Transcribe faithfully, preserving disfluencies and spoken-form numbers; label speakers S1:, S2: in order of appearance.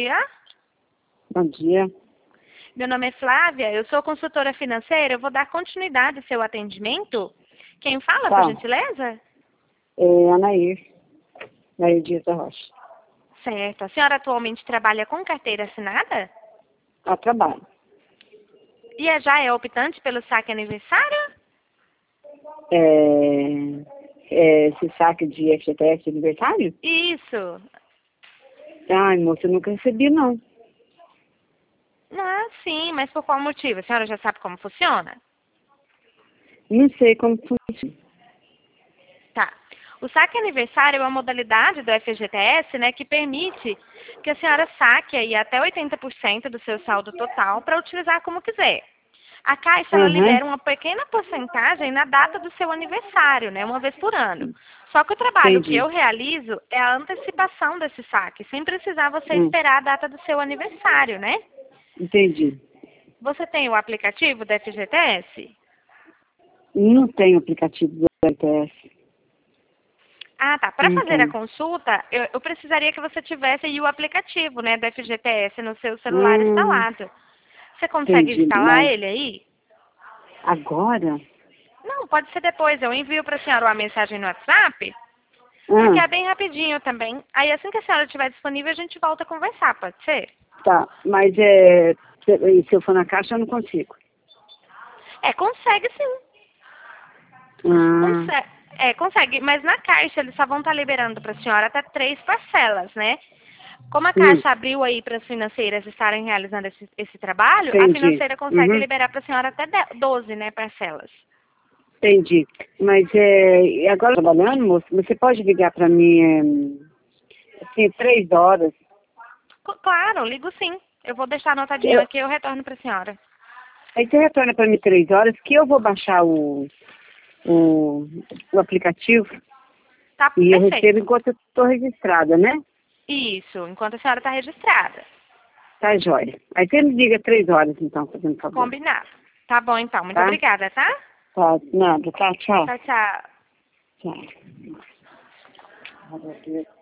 S1: dia.
S2: Bom dia.
S1: Meu nome é Flávia, eu sou consultora financeira, eu vou dar continuidade ao seu atendimento. Quem fala,
S2: Tá.
S1: por gentileza?
S2: É Anair. Anair Dias da Rocha.
S1: Certo. A senhora atualmente trabalha com carteira assinada?
S2: A trabalho.
S1: E é- já é optante pelo saque aniversário?
S2: É, é esse saque de F G T S de aniversário?
S1: Isso.
S2: Ai, moça, eu nunca recebi, não.
S1: Ah, sim, mas por qual motivo? A senhora já sabe como funciona?
S2: Não sei como funciona.
S1: Tá. O saque aniversário é uma modalidade do F G T S, né, que permite que a senhora saque aí até oitenta por cento do seu saldo total para utilizar como quiser. A Caixa, ela
S2: Uhum.
S1: libera uma pequena porcentagem na data do seu aniversário, né, uma vez por ano. Só que o trabalho que
S2: Entendi.
S1: eu realizo é a antecipação desse saque, sem precisar você
S2: Hum,
S1: esperar a data do seu aniversário, né?
S2: entendi.
S1: Você tem o aplicativo do F G T S?
S2: Não tem aplicativo do F G T S.
S1: Ah, tá. Para
S2: Não
S1: fazer a
S2: tem.
S1: consulta, eu, eu precisaria que você tivesse aí o aplicativo, né, do F G T S no seu celular
S2: Hum,
S1: instalado. Você consegue
S2: entendi.
S1: instalar
S2: Mas
S1: ele aí?
S2: agora?
S1: Não, pode ser depois. Eu envio para a senhora uma mensagem no WhatsApp, porque
S2: Ah,
S1: é bem rapidinho também. Aí assim que a senhora estiver disponível, a gente volta a conversar, pode ser?
S2: tá. Mas é, se, se eu for na caixa, eu não consigo.
S1: É, consegue sim.
S2: Ah,
S1: Consegue, é, consegue, mas na Caixa eles só vão estar liberando para a senhora até três parcelas, né? Como a
S2: hum,
S1: Caixa abriu aí para as financeiras estarem realizando esse, esse trabalho, a
S2: entendi.
S1: financeira consegue
S2: Uhum.
S1: liberar para a senhora até de- doze, né, parcelas.
S2: Entendi. Mas é, e agora trabalhando, moço, você pode ligar para mim, é, assim, três horas.
S1: C- Claro, ligo sim. Eu vou deixar anotadinho
S2: Eu,
S1: aqui e eu retorno para a senhora.
S2: aí você retorna para mim três horas que eu vou baixar o, o, o aplicativo
S1: Tá
S2: e eu recebo
S1: perfeito.
S2: enquanto eu estou registrada, né?
S1: Isso, enquanto a senhora está registrada.
S2: Tá, joia. Aí você me liga três horas, então, fazendo favor.
S1: Combinado. Tá bom, então. Muito
S2: Tá?
S1: obrigada, tá?
S2: Tá, nada. Tá, tchau.
S1: Tchau, tchau.
S2: Tchau.